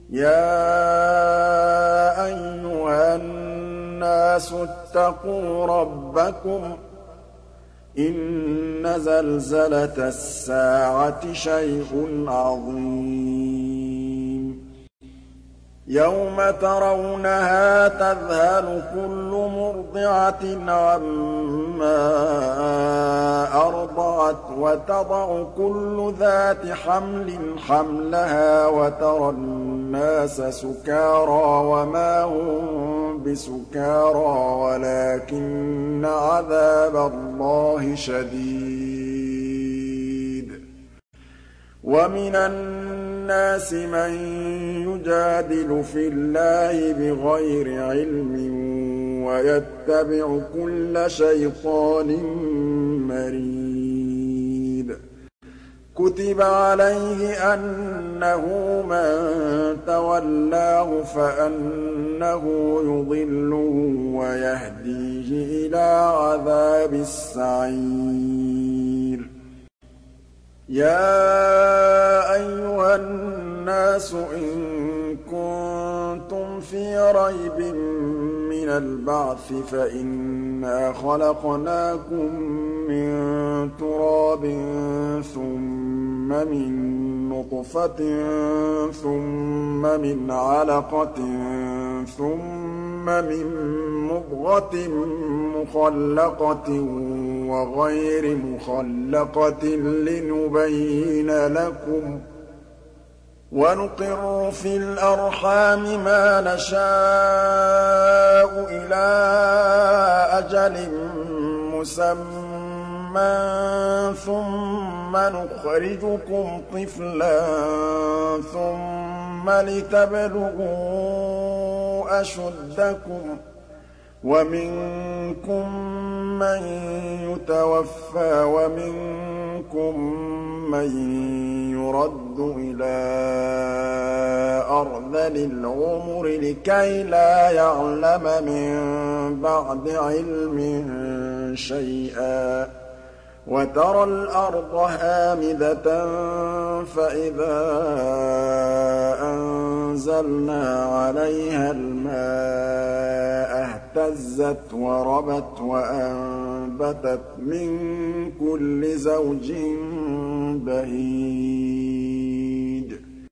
يَا أَيُّهَا النَّاسُ اتَّقُوا رَبَّكُمْ ۚ إِنَّ زَلْزَلَةَ السَّاعَةِ شَيْءٌ عَظِيمٌ يَوْمَ تَرَوْنَهَا تَذْهَلُ كُلُّ مُرْضِعَةٍ عَمَّا أَرْضَعَتْ وَتَضَعُ كُلُّ ذَاتِ حَمْلٍ حَمْلَهَا وَتَرَى النَّاسَ سُكَارَىٰ وَمَا هُم بِسُكَارَىٰ وَلَٰكِنَّ عَذَابَ اللَّهِ شَدِيدٌ وَمِنَ النَّاسِ مَن يُجَادِلُ فِي اللَّهِ بِغَيْرِ عِلْمٍ وَيَتَّبِعُ كُلَّ شَيْطَانٍ مَّرِيدٍ كُتِبَ عَلَيْهِ أَنَّهُ مَن تَوَلَّاهُ فَأَنَّهُ يُضِلُّهُ وَيَهْدِيهِ إِلَىٰ عَذَابِ السَّعِيرِ يَا أَيُّهَا النَّاسُ إِن كُنتُمْ فِي رَيْبٍ مِّنَ الْبَعْثِ فَإِنَّا خَلَقْنَاكُم مِّن تُرَابٍ ثُمَّ مِن نُّطْفَةٍ ثُمَّ مِنْ عَلَقَةٍ ثُمَّ مِن مُّضْغَةٍ مُّخَلَّقَةٍ وَغَيْرِ مُخَلَّقَةٍ لِّنُبَيِّنَ لَكُمْ ۚ وَنُقِرُّ فِي الْأَرْحَامِ مَا نَشَاءُ إِلَىٰ أَجَلٍ مُّسَمًّى ثُمَّ نُخْرِجُكُمْ طِفْلًا ثُمَّ لِتَبْلُغُوا أَشُدَّكُمْ ۖ وَمِنكُم مَّن يُتَوَفَّىٰ وَمِنكُم مَّن يُرَدُّ إِلَىٰ أَرْذَلِ الْعُمُرِ لِكَيْلَا يَعْلَمَ مِن بَعْدِ عِلْمٍ شَيْئًا ۚ وَتَرَى الْأَرْضَ هَامِدَةً فَإِذَا أَنزَلْنَا عَلَيْهَا الْمَاءَ اهْتَزَّتْ وَرَبَتْ وَأَنبَتَتْ مِن كُلِّ زَوْجٍ بَهِيجٍ